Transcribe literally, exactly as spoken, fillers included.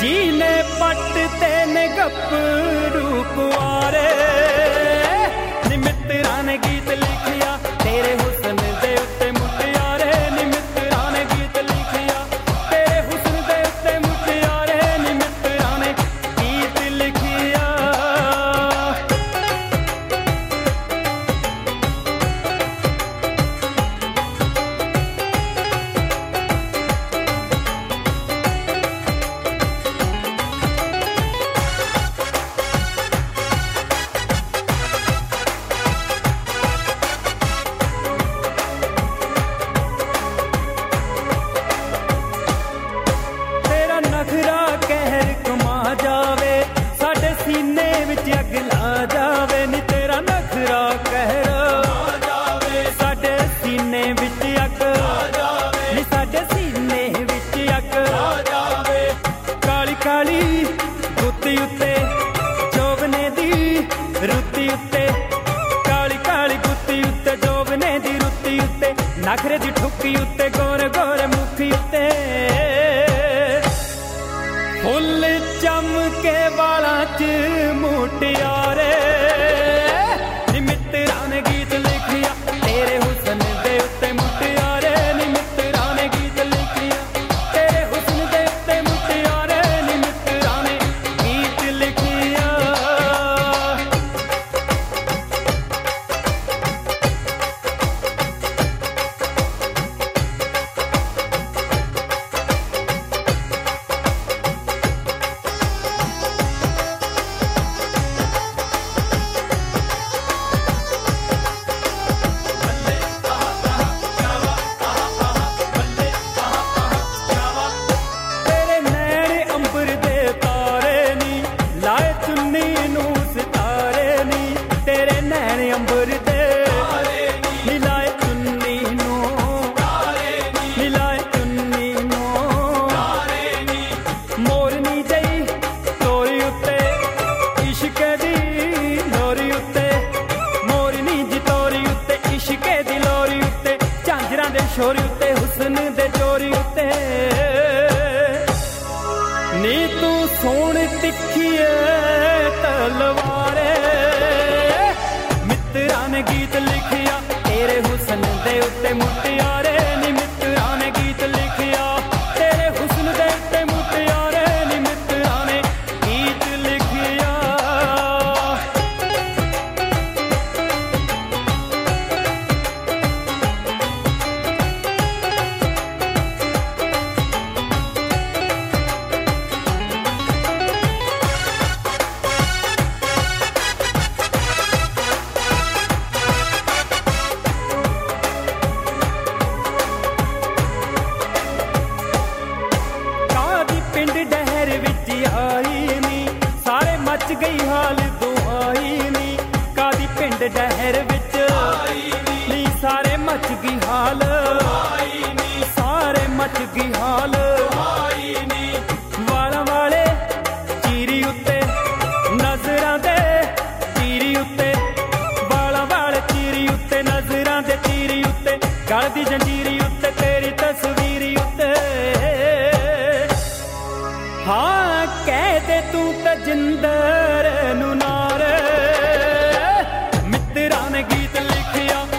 जीने पट तेने गप्परू कुआरे नी मित्तरां ने गीत लिखिया तेरे हुस्न दे उत्ते मुटियारे नी मित्तरां ने गीत लिखिया तेरे हुस्न दे उत्ते मुटियारे नी मित्तरां ने गीत लिखिया। नखरे दी ठुक्की उत्ते गोरे गोरे मुखी उत्ते फुल चमके वाला च मुटियारे नी मित्तरां ने गीत लिखिया तेरे हुस्न दे उत्ते मुटियारे नी मित्तरां ने गीत लिखिया तेरे हुस्न दे उत्ते मुटियारे नी मित्तरां ने गीत लिखिया। छोरी उत्ते हुस्न दे चोरी उत्ते नी तू सोण तिखिए तलवारे मित्तरां ने गीत लिखिया तेरे हुस्न दे उत्ते मुटियारे नी मित्तरां ने गीत लिखिया तेरे हुस्न दे उत्ते मुटियारे नी मित्तरां ने गीत लिखिया। पिंड डहर विच आई नी सारे मच गई हाल दुआई नी कादी पिंड डहर विच नी सारे मच गई हाल सारे मच गई हाल वाला वाले चीरी उत्ते नजरां दे चीरी उत्ते वाला वाले चीरी उत्ते नजरां दे चीरी उत्ते गल दी जंजीरी उत्ते तेरी तस्वीरी उत्ते हाँ कह दे तू तजिंदर नू नारे मित्तरां ने गीत लिखिया